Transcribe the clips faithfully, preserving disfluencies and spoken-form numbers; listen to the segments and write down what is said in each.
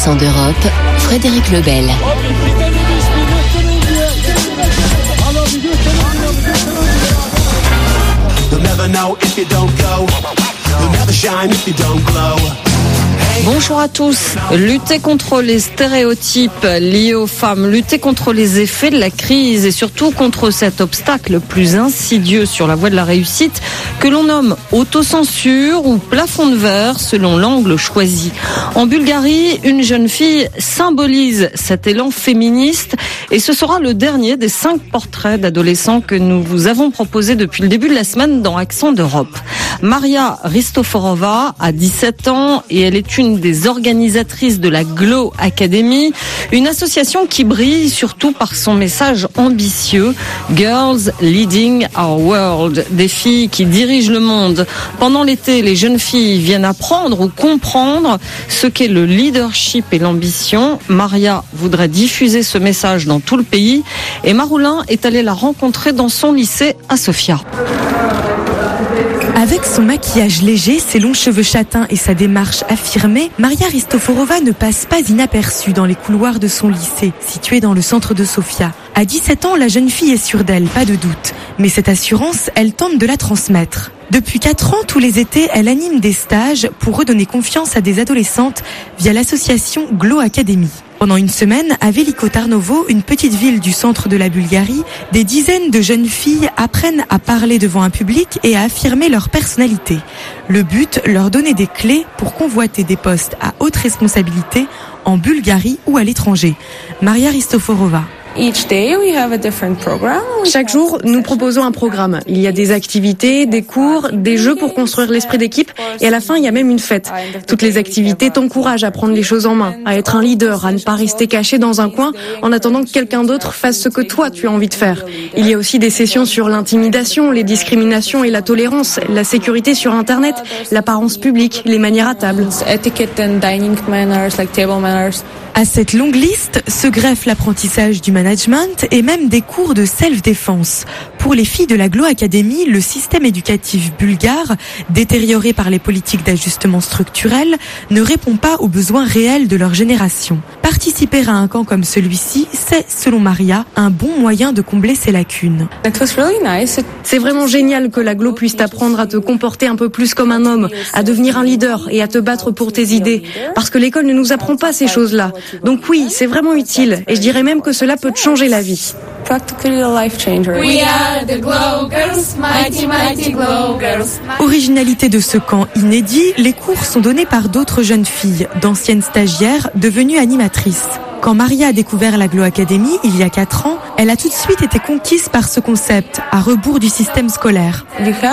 Accent d'Europe, Frédéric Lebel. Bonjour à tous. Lutter contre les stéréotypes liés aux femmes, lutter contre les effets de la crise et surtout contre cet obstacle le plus insidieux sur la voie de la réussite que l'on nomme autocensure ou plafond de verre selon l'angle choisi. En Bulgarie, une jeune fille symbolise cet élan féministe et ce sera le dernier des cinq portraits d'adolescents que nous vous avons proposés depuis le début de la semaine dans Accent d'Europe. Maria Ristoforova a dix-sept ans et elle est une des organisatrices de la Glow Academy, une association qui brille surtout par son message ambitieux « Girls Leading Our World », des filles qui dirigent le monde. Pendant l'été, les jeunes filles viennent apprendre ou comprendre ce qu'est le leadership et l'ambition. Maria voudrait diffuser ce message dans tout le pays et Maroulin est allé la rencontrer dans son lycée à Sofia. Avec son maquillage léger, ses longs cheveux châtains et sa démarche affirmée, Maria Ristoforova ne passe pas inaperçue dans les couloirs de son lycée, situé dans le centre de Sofia. À dix-sept ans, la jeune fille est sûre d'elle, pas de doute. Mais cette assurance, elle tente de la transmettre. Depuis quatre ans, tous les étés, elle anime des stages pour redonner confiance à des adolescentes via l'association Glow Academy. Pendant une semaine, à Veliko Tarnovo, une petite ville du centre de la Bulgarie, des dizaines de jeunes filles apprennent à parler devant un public et à affirmer leur personnalité. Le but, leur donner des clés pour convoiter des postes à haute responsabilité en Bulgarie ou à l'étranger. Maria Ristoforova. Chaque jour, nous proposons un programme. Il y a des activités, des cours, des jeux pour construire l'esprit d'équipe et à la fin, il y a même une fête. Toutes les activités t'encouragent à prendre les choses en main, à être un leader, à ne pas rester caché dans un coin en attendant que quelqu'un d'autre fasse ce que toi tu as envie de faire. Il y a aussi des sessions sur l'intimidation, les discriminations et la tolérance, la sécurité sur Internet, l'apparence publique, les manières à table. À cette longue liste se greffe l'apprentissage du management et même des cours de self-défense. Pour les filles de la Glow Academy, le système éducatif bulgare, détérioré par les politiques d'ajustement structurel, ne répond pas aux besoins réels de leur génération. Participer à un camp comme celui-ci, c'est, selon Maria, un bon moyen de combler ces lacunes. C'est vraiment génial que la Glow puisse t'apprendre à te comporter un peu plus comme un homme, à devenir un leader et à te battre pour tes idées. Parce que l'école ne nous apprend pas ces choses-là. Donc oui, c'est vraiment utile et je dirais même que cela peut te changer la vie. Originalité de ce camp inédit, les cours sont donnés par d'autres jeunes filles, d'anciennes stagiaires devenues animatrices. Quand Maria a découvert la Glow Academy, il y a quatre ans, elle a tout de suite été conquise par ce concept, à rebours du système scolaire.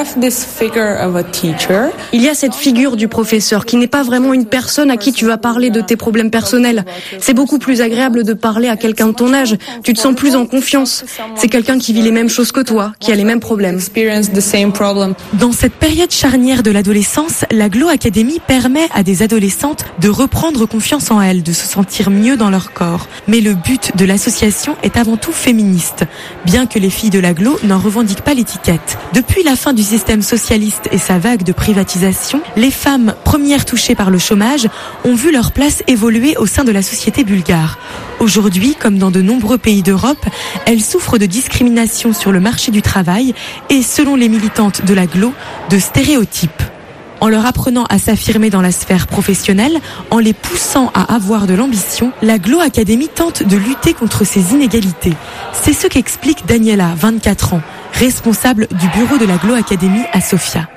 Il y a cette figure du professeur qui n'est pas vraiment une personne à qui tu vas parler de tes problèmes personnels. C'est beaucoup plus agréable de parler à quelqu'un de ton âge. Tu te sens plus en confiance. C'est quelqu'un qui vit les mêmes choses que toi, qui a les mêmes problèmes. Dans cette période charnière de l'adolescence, la Glow Academy permet à des adolescentes de reprendre confiance en elles, de se sentir mieux dans leur corps. Mais le but de l'association est avant tout féministe, bien que les filles de la Glow n'en revendiquent pas l'étiquette. Depuis la fin du système socialiste et sa vague de privatisation, les femmes, premières touchées par le chômage, ont vu leur place évoluer au sein de la société bulgare. Aujourd'hui, comme dans de nombreux pays d'Europe, elles souffrent de discrimination sur le marché du travail et, selon les militantes de la Glow, de stéréotypes. En leur apprenant à s'affirmer dans la sphère professionnelle, en les poussant à avoir de l'ambition, la Glow Academy tente de lutter contre ces inégalités. C'est ce qu'explique Daniela, vingt-quatre ans, responsable du bureau de la Glow Academy à Sofia.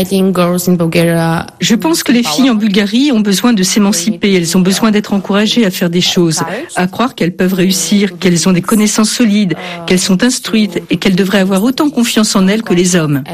Je pense que les filles en Bulgarie ont besoin de s'émanciper, elles ont besoin d'être encouragées à faire des choses, à croire qu'elles peuvent réussir, qu'elles ont des connaissances solides, qu'elles sont instruites et qu'elles devraient avoir autant confiance en elles que les hommes.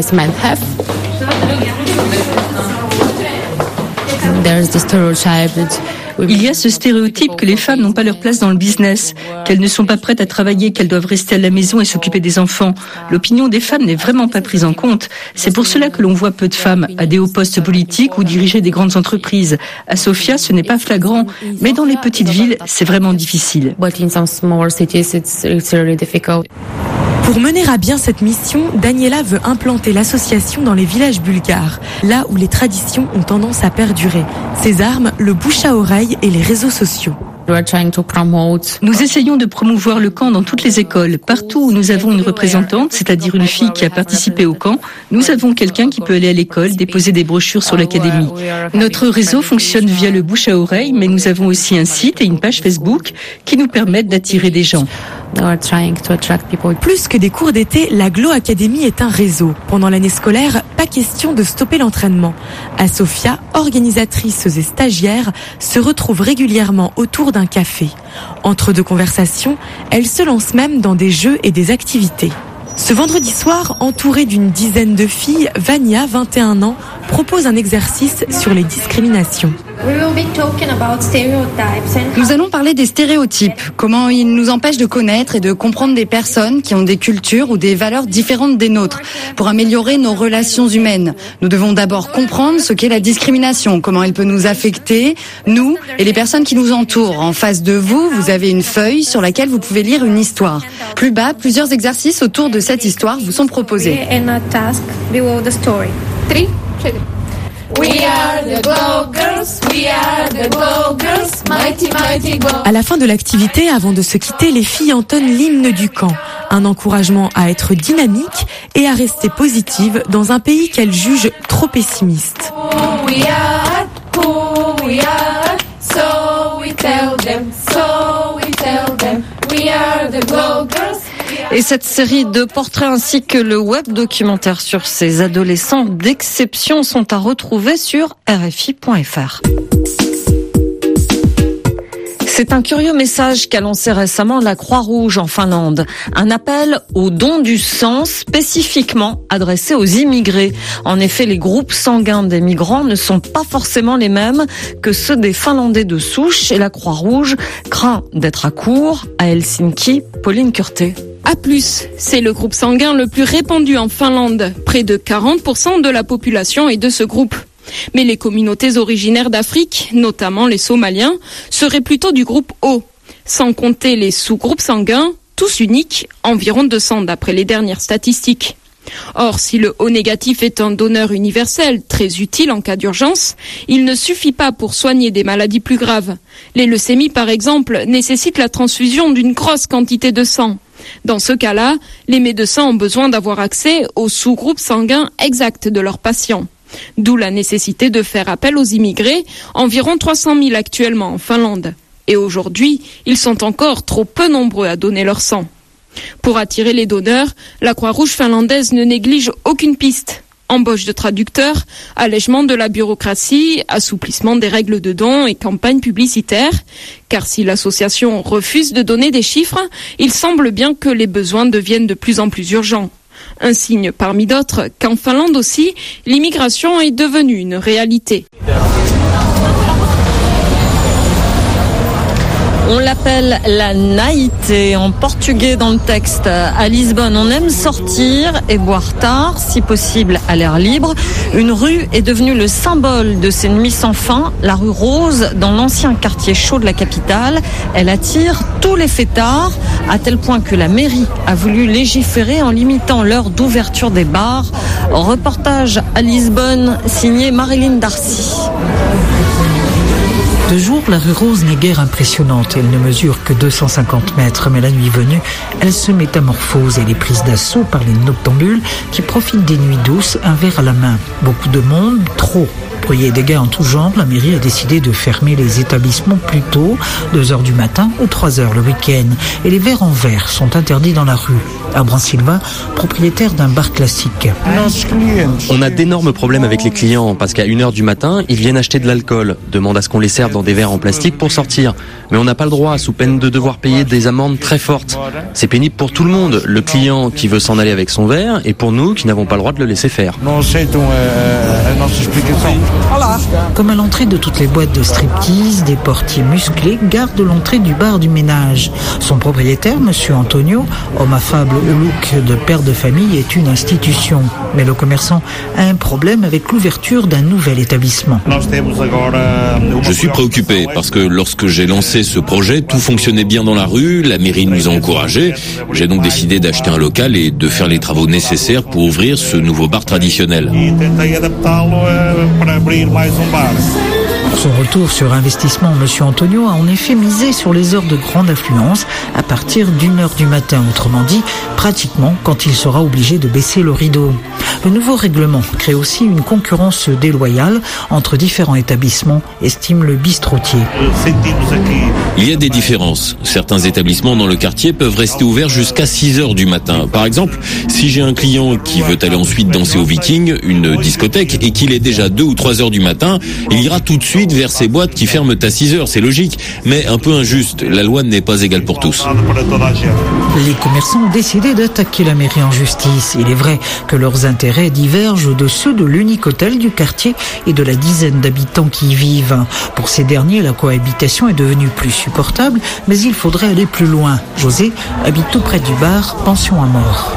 Il y a ce stéréotype que les femmes n'ont pas leur place dans le business, qu'elles ne sont pas prêtes à travailler, qu'elles doivent rester à la maison et s'occuper des enfants. L'opinion des femmes n'est vraiment pas prise en compte. C'est pour cela que l'on voit peu de femmes à des hauts postes politiques ou diriger des grandes entreprises. À Sofia, ce n'est pas flagrant, mais dans les petites villes, c'est vraiment difficile. Pour mener à bien cette mission, Daniela veut implanter l'association dans les villages bulgares, là où les traditions ont tendance à perdurer. Ses armes, le bouche à oreille et les réseaux sociaux. Nous essayons de promouvoir le camp dans toutes les écoles. Partout où nous avons une représentante, c'est-à-dire une fille qui a participé au camp, nous avons quelqu'un qui peut aller à l'école, déposer des brochures sur l'académie. Notre réseau fonctionne via le bouche à oreille, mais nous avons aussi un site et une page Facebook qui nous permettent d'attirer des gens. Plus que des cours d'été, la Glow Academy est un réseau. Pendant l'année scolaire, pas question de stopper l'entraînement. À Sofia, organisatrices et stagiaires se retrouvent régulièrement autour d'un café. Entre deux conversations, elles se lancent même dans des jeux et des activités. Ce vendredi soir, entourée d'une dizaine de filles, Vania, vingt et un ans, propose un exercice sur les discriminations. Nous allons parler des stéréotypes, comment ils nous empêchent de connaître et de comprendre des personnes qui ont des cultures ou des valeurs différentes des nôtres. Pour améliorer nos relations humaines, nous devons d'abord comprendre ce qu'est la discrimination, comment elle peut nous affecter, nous et les personnes qui nous entourent. En face de vous, vous avez une feuille sur laquelle vous pouvez lire une histoire. Plus bas, plusieurs exercices autour de cette histoire vous sont proposés. We are the Glow Girls, we are the Glow Girls, mighty, mighty Glow. À la fin de l'activité, avant de se quitter, les filles entonnent l'hymne du camp. Un encouragement à être dynamique et à rester positive dans un pays qu'elles jugent trop pessimiste. Who we are, who we are, so we tell them, so we tell them, we are the Glow Girls. Et cette série de portraits ainsi que le web documentaire sur ces adolescents d'exception sont à retrouver sur R F I point F R. C'est un curieux message qu'a lancé récemment la Croix-Rouge en Finlande. Un appel au don du sang spécifiquement adressé aux immigrés. En effet, les groupes sanguins des migrants ne sont pas forcément les mêmes que ceux des Finlandais de souche et la Croix-Rouge craint d'être à court. À Helsinki, Pauline Curté. A plus, c'est le groupe sanguin le plus répandu en Finlande. Près de quarante pour cent de la population est de ce groupe. Mais les communautés originaires d'Afrique, notamment les Somaliens, seraient plutôt du groupe O. Sans compter les sous-groupes sanguins, tous uniques, environ deux cents d'après les dernières statistiques. Or, si le O négatif est un donneur universel, très utile en cas d'urgence, il ne suffit pas pour soigner des maladies plus graves. Les leucémies, par exemple, nécessitent la transfusion d'une grosse quantité de sang. Dans ce cas-là, les médecins ont besoin d'avoir accès aux sous-groupes sanguins exacts de leurs patients. D'où la nécessité de faire appel aux immigrés, environ trois cent mille actuellement en Finlande. Et aujourd'hui, ils sont encore trop peu nombreux à donner leur sang. Pour attirer les donneurs, la Croix-Rouge finlandaise ne néglige aucune piste. Embauche de traducteurs, allègement de la bureaucratie, assouplissement des règles de dons et campagne publicitaire. Car si l'association refuse de donner des chiffres, il semble bien que les besoins deviennent de plus en plus urgents. Un signe parmi d'autres qu'en Finlande aussi, l'immigration est devenue une réalité. On l'appelle la naïté en portugais dans le texte. À Lisbonne, on aime sortir et boire tard, si possible à l'air libre. Une rue est devenue le symbole de ces nuits sans fin, la rue Rose, dans l'ancien quartier chaud de la capitale. Elle attire tous les fêtards, à tel point que la mairie a voulu légiférer en limitant l'heure d'ouverture des bars. Reportage à Lisbonne, signé Marilyn Darcy. De jour, la rue Rose n'est guère impressionnante. Elle ne mesure que deux cent cinquante mètres, mais la nuit venue, elle se métamorphose. Elle est prise d'assaut par les noctambules qui profitent des nuits douces, un verre à la main. Beaucoup de monde, trop. Bruit et dégâts en tout genre, la mairie a décidé de fermer les établissements plus tôt, deux heures du matin ou trois heures le week-end. Et les verres en verre sont interdits dans la rue. Abraham Silva, propriétaire d'un bar classique. On a d'énormes problèmes avec les clients parce qu'à une heure du matin, ils viennent acheter de l'alcool, demandent à ce qu'on les serve dans des verres en plastique pour sortir. Mais on n'a pas le droit, sous peine de devoir payer des amendes très fortes. C'est pénible pour tout le monde, le client qui veut s'en aller avec son verre et pour nous qui n'avons pas le droit de le laisser faire. Comme à l'entrée de toutes les boîtes de striptease, des portiers musclés gardent l'entrée du bar du ménage. Son propriétaire, monsieur Antonio, homme affable au look de père de famille est une institution. Mais le commerçant a un problème avec l'ouverture d'un nouvel établissement. Je suis préoccupé parce que lorsque j'ai lancé ce projet, tout fonctionnait bien dans la rue, la mairie nous a encouragés. J'ai donc décidé d'acheter un local et de faire les travaux nécessaires pour ouvrir ce nouveau bar traditionnel. Pour son retour sur investissement, M. Antonio a en effet misé sur les heures de grande affluence à partir d'une heure du matin, autrement dit, pratiquement quand il sera obligé de baisser le rideau. Le nouveau règlement crée aussi une concurrence déloyale entre différents établissements, estime le bistrotier. Il y a des différences. Certains établissements dans le quartier peuvent rester ouverts jusqu'à six heures du matin. Par exemple, si j'ai un client qui veut aller ensuite danser au Viking, une discothèque, et qu'il est déjà deux ou trois heures du matin, il ira tout de suite vers ces boîtes qui ferment à six heures. C'est logique, mais un peu injuste. La loi n'est pas égale pour tous. Les commerçants ont décidé d'attaquer la mairie en justice. Il est vrai que leurs intérêts divergent de ceux de l'unique hôtel du quartier et de la dizaine d'habitants qui y vivent. Pour ces derniers, la cohabitation est devenue plus supportable, mais il faudrait aller plus loin. José habite tout près du bar Pension à Mort.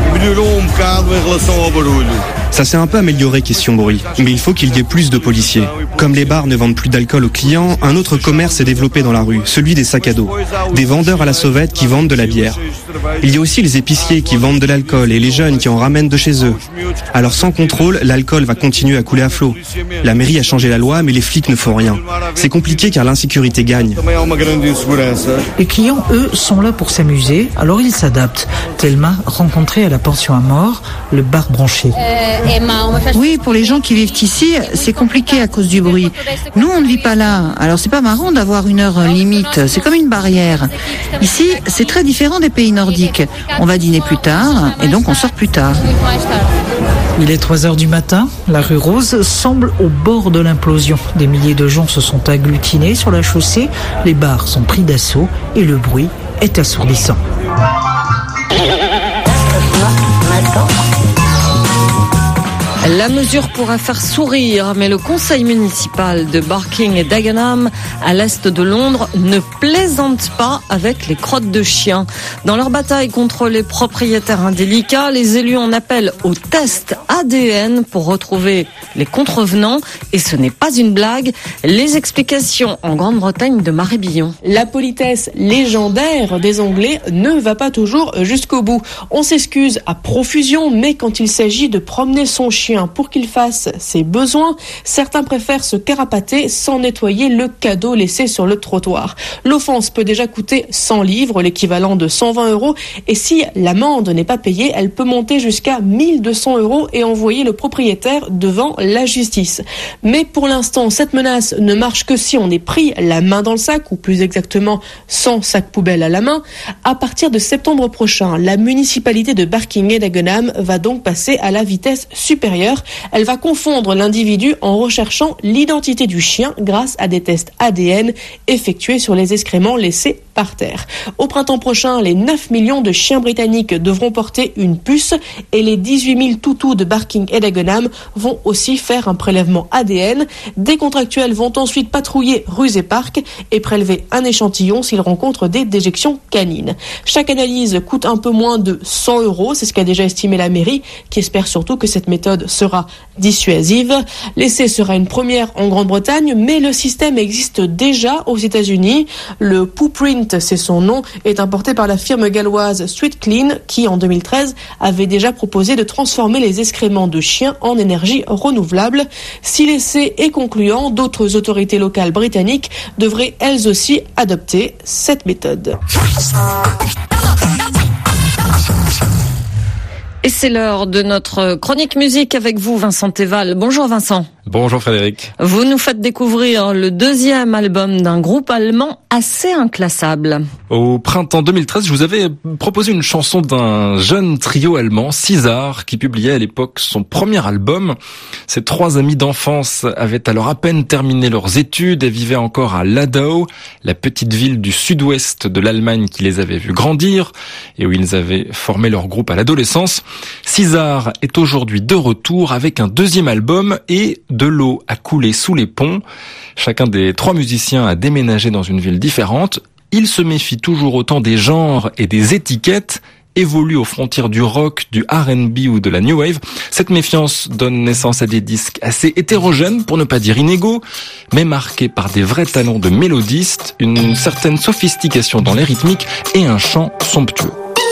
Ça s'est un peu amélioré question bruit, mais il faut qu'il y ait plus de policiers. Comme les bars ne vendent plus d'alcool aux clients, un autre commerce s'est développé dans la rue, celui des sacs à dos. Des vendeurs à la sauvette qui vendent de la bière. Il y a aussi les épiciers qui vendent de l'alcool et les jeunes qui en ramènent de chez eux. Alors sans contrôle, l'alcool va continuer à couler à flot. La mairie a changé la loi, mais les flics ne font rien. C'est compliqué car l'insécurité gagne. Les clients, eux, sont là pour s'amuser, alors ils s'adaptent. Thelma, rencontrée à la Pension à Mort, le bar branché. Oui, pour les gens qui vivent ici, c'est compliqué à cause du bruit. Nous, on ne vit pas là, alors c'est pas marrant d'avoir une heure limite, c'est comme une barrière. Ici, c'est très différent des pays nordiques. On va dîner plus tard, et donc on sort plus tard. Il est trois heures du matin, la rue Rose semble au bord de l'implosion. Des milliers de gens se sont agglutinés sur la chaussée, les bars sont pris d'assaut et le bruit est assourdissant. La mesure pourrait faire sourire, mais le conseil municipal de Barking et Dagenham, à l'est de Londres, ne plaisante pas avec les crottes de chiens. Dans leur bataille contre les propriétaires indélicats, les élus en appellent au test A D N pour retrouver les contrevenants. Et ce n'est pas une blague. Les explications en Grande-Bretagne de Marie Billon. La politesse légendaire des Anglais ne va pas toujours jusqu'au bout. On s'excuse à profusion, mais quand il s'agit de promener son chien pour qu'il fasse ses besoins, certains préfèrent se carapater sans nettoyer le cadeau laissé sur le trottoir. L'offense peut déjà coûter cent livres, l'équivalent de cent vingt euros, et si l'amende n'est pas payée, elle peut monter jusqu'à mille deux cents euros et envoyer le propriétaire devant la justice. Mais pour l'instant, cette menace ne marche que si on est pris la main dans le sac, ou plus exactement sans sac poubelle à la main. À partir de septembre prochain, la municipalité de Barking et Dagenham va donc passer à la vitesse supérieure. Elle va confondre l'individu en recherchant l'identité du chien grâce à des tests A D N effectués sur les excréments laissés par terre. Au printemps prochain, les neuf millions de chiens britanniques devront porter une puce et les dix-huit mille toutous de Barking et Dagenham vont aussi faire un prélèvement A D N. Des contractuels vont ensuite patrouiller rues et parcs et prélever un échantillon s'ils rencontrent des déjections canines. Chaque analyse coûte un peu moins de cent euros, c'est ce qu'a déjà estimé la mairie, qui espère surtout que cette méthode sera dissuasive. L'essai sera une première en Grande-Bretagne, mais le système existe déjà aux États-Unis. Le Poo Print, c'est son nom, est importé par la firme galloise Sweet Clean, qui en deux mille treize avait déjà proposé de transformer les excréments de chiens en énergie renouvelable. Si l'essai est concluant, d'autres autorités locales britanniques devraient elles aussi adopter cette méthode. Et c'est l'heure de notre chronique musique avec vous, Vincent Théval. Bonjour Vincent. Bonjour Frédéric. Vous nous faites découvrir le deuxième album d'un groupe allemand assez inclassable. Au printemps deux mille treize, je vous avais proposé une chanson d'un jeune trio allemand, Caesar, qui publiait à l'époque son premier album. Ces trois amis d'enfance avaient alors à peine terminé leurs études et vivaient encore à Ladau, la petite ville du sud-ouest de l'Allemagne qui les avait vus grandir et où ils avaient formé leur groupe à l'adolescence. Caesar est aujourd'hui de retour avec un deuxième album et de l'eau a coulé sous les ponts. Chacun des trois musiciens a déménagé dans une ville différente. Il se méfie toujours autant des genres et des étiquettes évolue aux frontières du rock, du R and B ou de la new wave. Cette méfiance donne naissance à des disques assez hétérogènes, pour ne pas dire inégaux, mais marqués par des vrais talents de mélodistes, une certaine sophistication dans les rythmiques et un chant somptueux.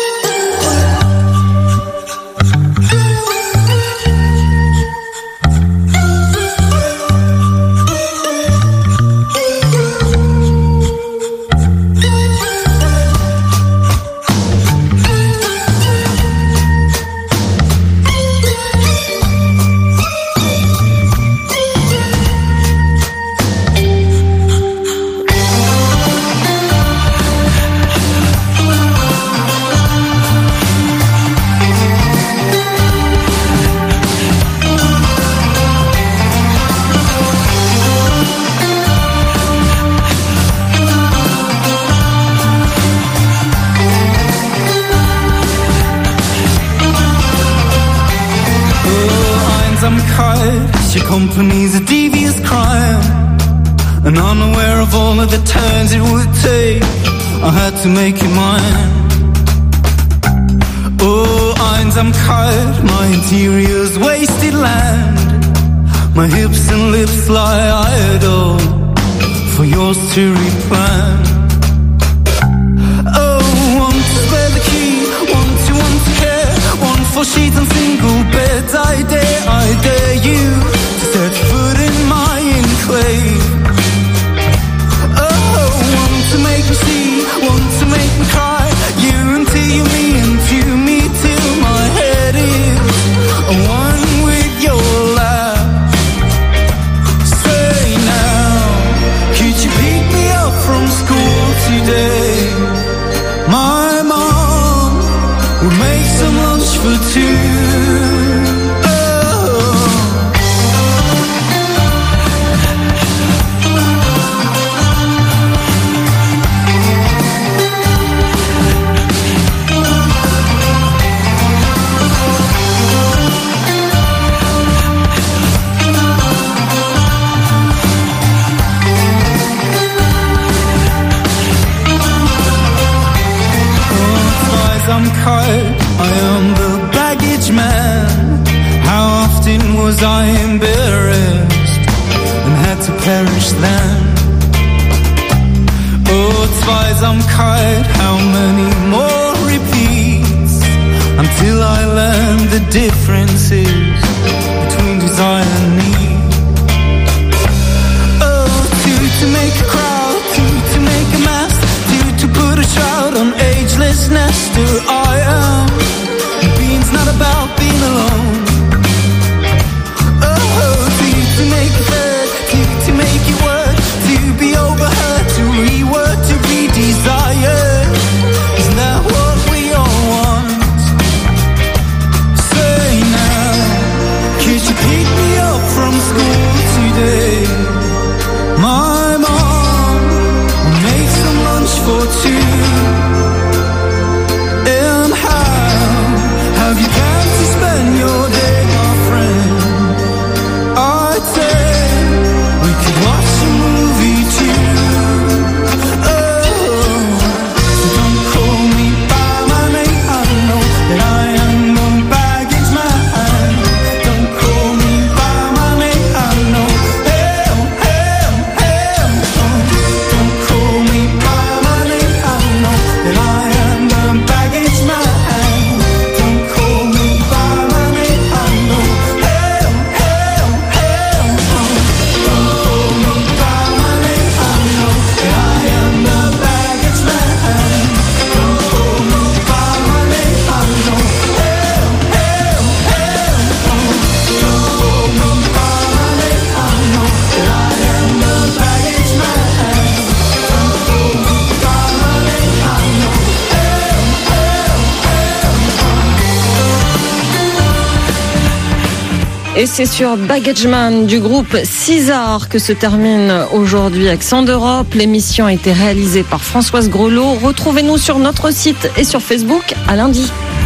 Company's a devious crime, and unaware of all of the turns it would take, I had to make it mine. Oh, Einsamkeit, my interior's wasted land, my hips and lips lie idle for yours to replan. Oh, one to spare the key, one to want to care, one for sheets and single beds. I dare, I dare you set foot in my enclave. Oh, one to make me see, one to make me cry. You until you, me into me till my head is one with your laugh. Say now, could you pick me up from school today? My mom would make some lunch for two. I am the baggage man. How often was I embarrassed and had to perish then? Oh, Zweisamkeit, how many more repeats until I learned the differences between desire and need? Oh, two to make a crowd, two to make a mass, two to put a shroud on agelessness. Still I am. Being's not about being alone. Oh, two to make it fair, two to make it work, to be overheard, to reword, to be desired. Isn't that what we all want? Say now, could you pick me up from school today? My mom will make some lunch for two. Have you planned to spend your day, my friend? I'd say we could watch a movie too. Oh, so don't call me by my name. I know that I am the baggage man. Don't call me by my name. I know. Hey, oh, hey, oh, hey, oh. Don't call me by my name. I know that I am the baggage man. Et c'est sur Baggage Man du groupe César que se termine aujourd'hui Accent d'Europe. L'émission a été réalisée par Françoise Grelot. Retrouvez-nous sur notre site et sur Facebook. À lundi.